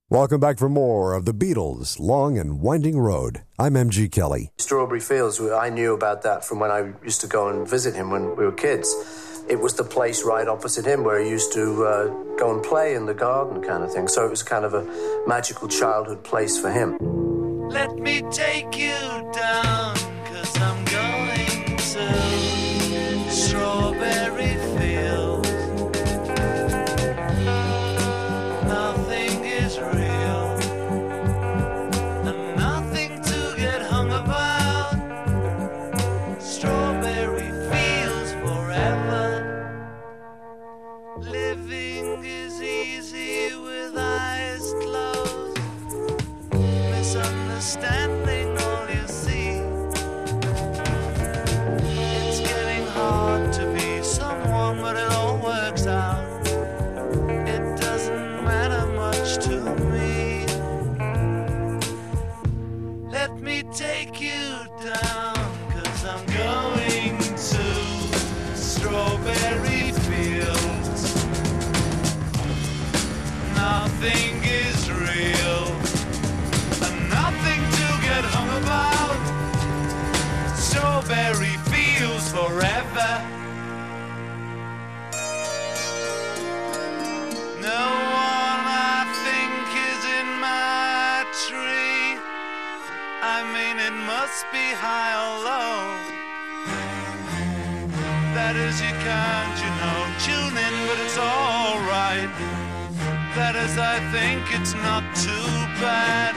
Welcome back for more of the Beatles' Long and Winding Road. I'm M.G. Kelly. Strawberry Fields, I knew about that from when I used to go and visit him when we were kids. It was the place right opposite him where he used to go and play in the garden kind of thing. So it was kind of a magical childhood place for him. Let me take you down, 'cause I'm going to Strawberry Fields. Nothing is real, and nothing to get hung about. Strawberry Fields forever. Living is easy with eyes closed. Misunderstanding all you see. It's getting hard to be someone, but it all works out. It doesn't matter much to me. Let me take you down, 'cause I'm going to Strawberry Fields. Nothing is real, and nothing to get hung about. Strawberry Fields forever. No one I think is in my tree. I mean, it must be high or low. That is, you can't, tune in, but it's alright. That is, I think it's not too bad.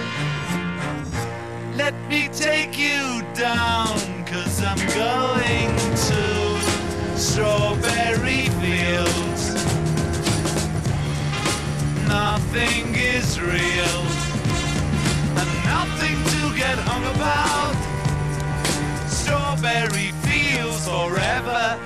Let me take you down, 'cause I'm going to Strawberry Fields. Nothing is real, and nothing to get hung about. Strawberry Fields forever.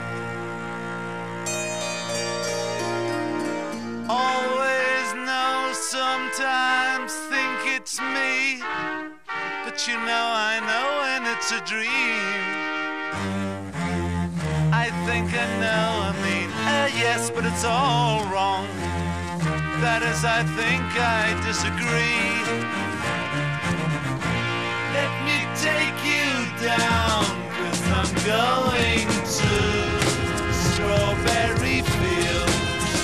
Always know, sometimes think it's me, but I know when it's a dream. I think I know, yes, but it's all wrong. That is, I think I disagree. Let me take you down, 'cause I'm going to Strawberry Fields.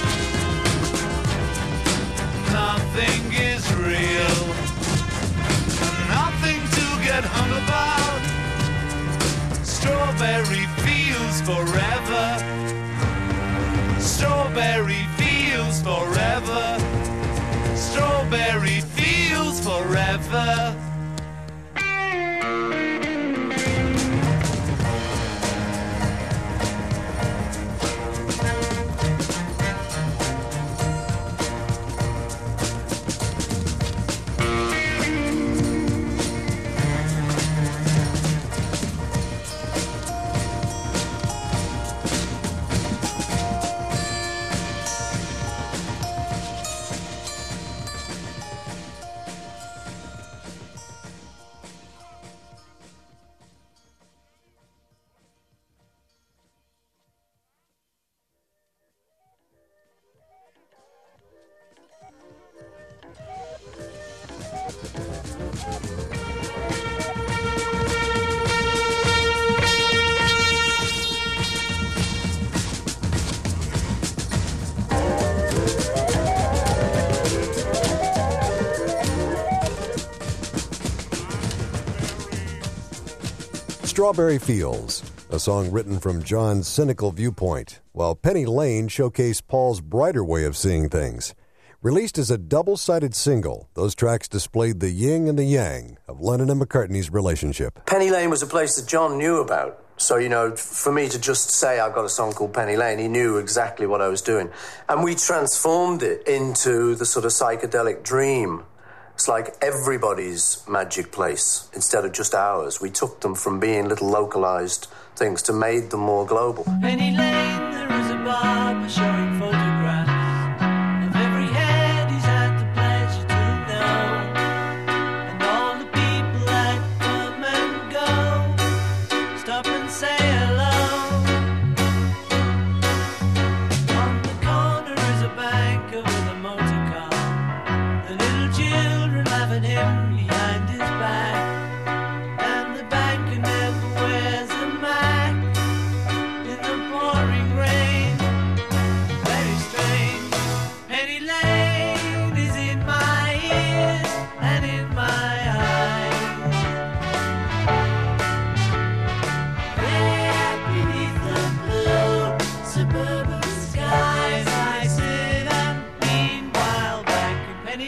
Nothing is real, nothing to get hung about. Strawberry Fields forever. Strawberry Fields forever. Strawberry Fields forever. Strawberry Fields, a song written from John's cynical viewpoint, while Penny Lane showcased Paul's brighter way of seeing things. Released as a double-sided single, those tracks displayed the yin and the yang of Lennon and McCartney's relationship. Penny Lane was a place that John knew about. So, for me to just say I've got a song called Penny Lane, he knew exactly what I was doing. And we transformed it into the sort of psychedelic dream. It's like everybody's magic place instead of just ours. We took them from being little localized things to made them more global. Penny Lane, there is a barber showing photographs of every head he's had the pleasure to know, and all the people that come and go. Stop and say hello. On the corner is a banker with a motor car.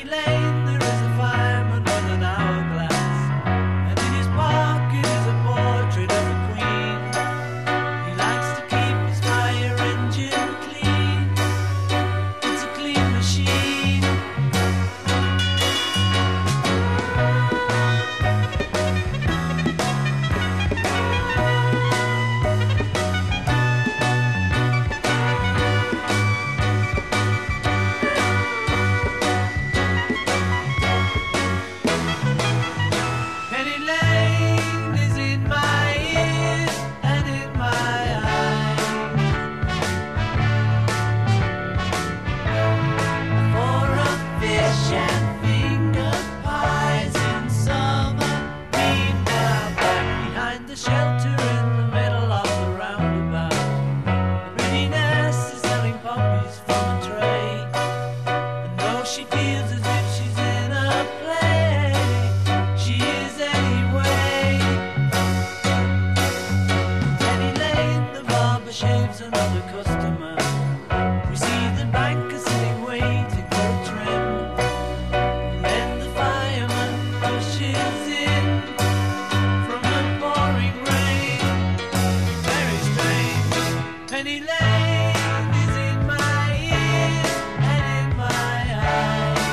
Penny Lane there is a fireman with an hourglass, and in his pocket is a portrait of a queen. He likes to keep his fire engine clean. It's a clean machine. Penny Lane is in my ears and in my eyes. For a fish and finger pies in summer. Meanwhile, back behind the shelter in the middle of the roundabout, the pretty nurse is selling puppies from a tray. And though she feels as if she's in a play, she is anyway. Penny Lane, the barber shaves another customer. We see the banker sitting waiting for a trim. And then the fireman rushes in from the pouring rain. Very strange. Penny Lane is in my ears and in my eyes.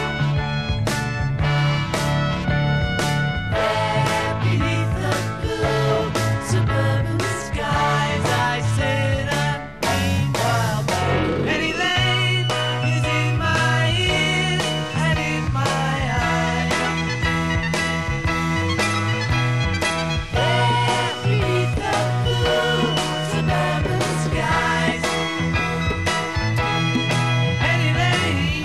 There beneath the blue suburban skies, I sit and meanwhile back. Penny Lane is in my ears and in my eyes. There beneath the blue suburban skies, Penny Lane.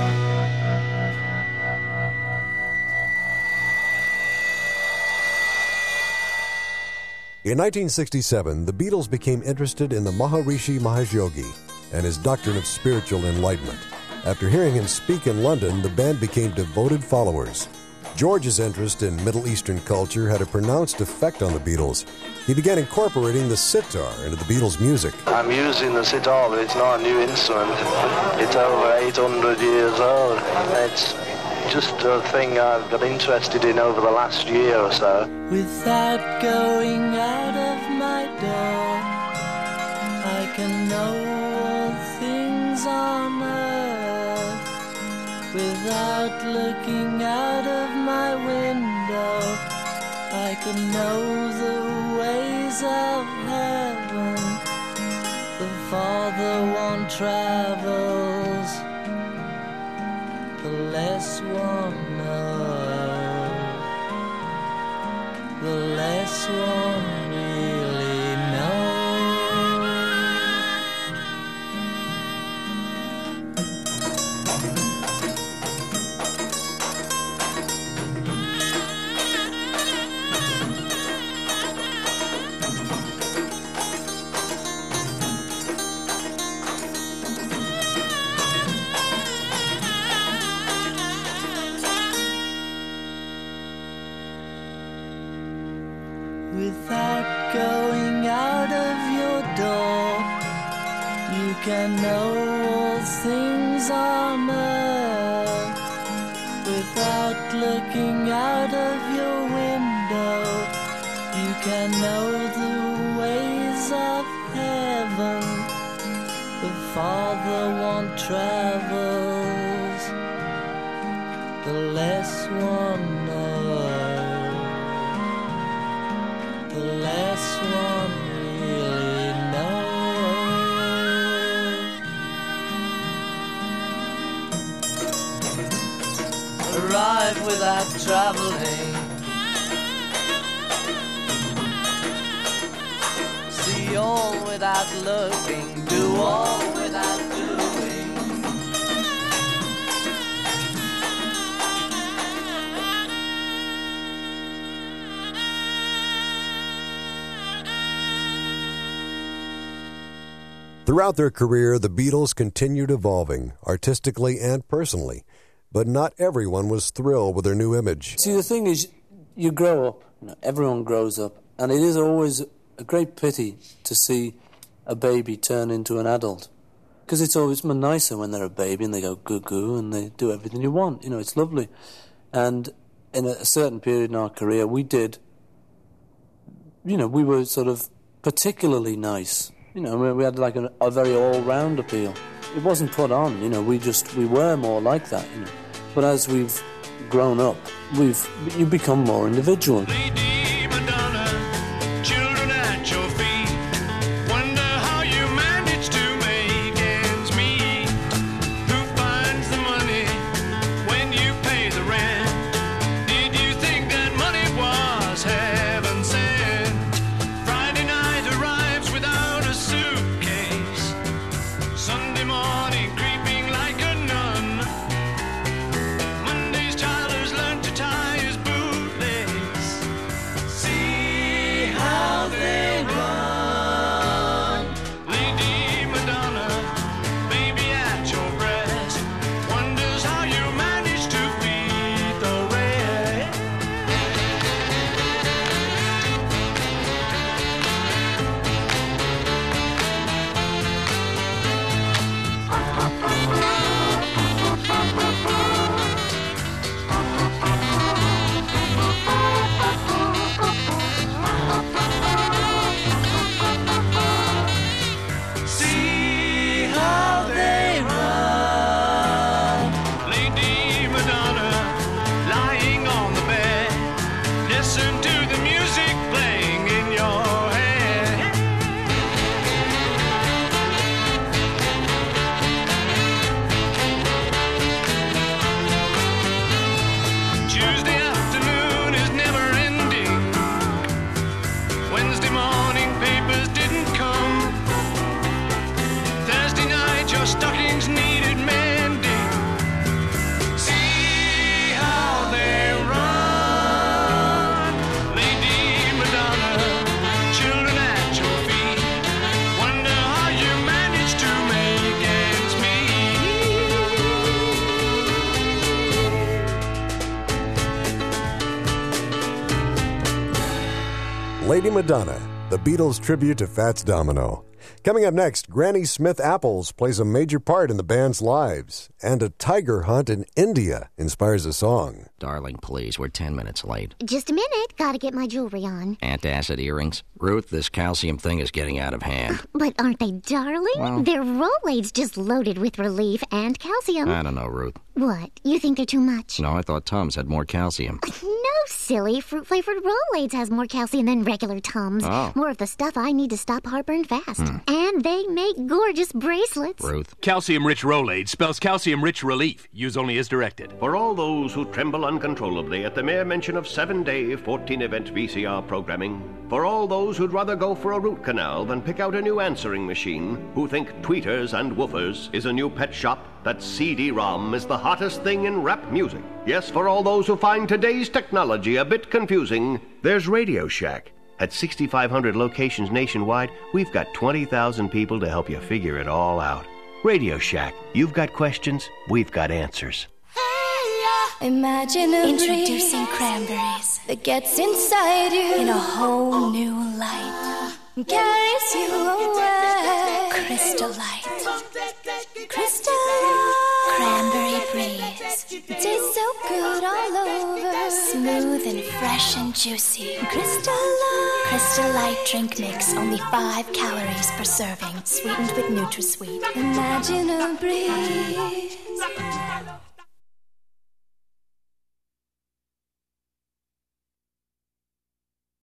In 1967, the Beatles became interested in the Maharishi Mahesh Yogi and his doctrine of spiritual enlightenment. After hearing him speak in London, the band became devoted followers. George's interest in Middle Eastern culture had a pronounced effect on the Beatles. He began incorporating the sitar into the Beatles' music. I'm using the sitar, but it's not a new instrument. It's over 800 years old. It's just a thing I've got interested in over the last year or so. Without going out of my door, I can know all things on earth. Without looking out of my window, I can know the ways of heaven. The farther one travels, the less one knows, the less one really knows. Without going out of your door, you can know all things on earth. Without looking out of your window, you can know the ways of heaven. The farther one travels, the less one knows, the less one really knows. Arrive without traveling, see all without looking, do all without doing. Throughout their career, the Beatles continued evolving, artistically and personally, but not everyone was thrilled with their new image. See, the thing is, you grow up, everyone grows up, and it is always a great pity to see a baby turn into an adult. Because it's always more nicer when they're a baby and they go goo-goo and they do everything you want. You know, it's lovely. And in a certain period in our career, we did, you know, we were sort of particularly nice. You know, we had like a very all-round appeal. It wasn't put on, you know, we were more like that, you know. But as we've grown up, you become more individual. Lady Madonna, children at your feet, wonder how you manage to make ends meet. Who finds the money when you pay the rent? Did you think that money was heaven sent? Friday night arrives without a suitcase. Sunday morning creeping like a nun. Monday's child has learned to tie his bootlace. See how they run. Lady Madonna, baby at your breast, wonders how you manage to feed the rest. See how they run. Lady Madonna, lying on the bed, listen to the music playing in your head. Tuesday afternoon is never ending. Wednesday morning papers didn't come. Thursday night your stockings needed mending. See how they run. Lady Madonna, children at your feet, wonder how you manage to make ends meet. Lady Madonna, the Beatles tribute to Fats Domino. Coming up next, Granny Smith Apples plays a major part in the band's lives, and a tiger hunt in India inspires a song. Darling, please, we're 10 minutes late. Just a minute. Gotta get my jewelry on. Antacid earrings? Ruth, this calcium thing is getting out of hand. But aren't they darling? Well- They're Rolaids just loaded with relief and calcium. I don't know, Ruth. What? You think they're too much? No, I thought Tums had more calcium. No, silly. Fruit-flavored Rolaids has more calcium than regular Tums. Oh. More of the stuff I need to stop heartburn fast. And they make gorgeous bracelets. Ruth. Calcium-rich Rolaids spells calcium-rich relief. Use only as directed. For all those who tremble uncontrollably at the mere mention of 7-day, 14-event VCR programming, for all those who'd rather go for a root canal than pick out a new answering machine, who think tweeters and woofers is a new pet shop, that CD-ROM is the hottest thing in rap music. Yes, for all those who find today's technology a bit confusing, there's Radio Shack. At 6,500 locations nationwide, we've got 20,000 people to help you figure it all out. Radio Shack. You've got questions, we've got answers. Imagine a introducing cranberries that gets inside you in a whole new light, carries you away. Crystal Light, Crystal Light, cranberry breeze. It tastes so good all over, smooth and fresh and juicy. Crystal Light, Crystal Light drink mix, only 5 calories per serving, sweetened with NutraSweet. Imagine a breeze.